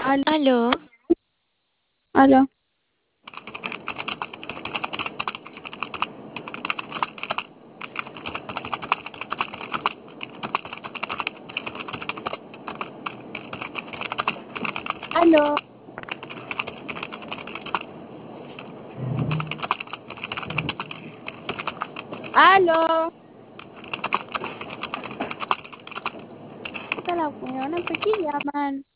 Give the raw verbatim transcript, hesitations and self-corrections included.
Aló, Aló, aló, aló, aló. Puta la weona, ¿para qué llaman?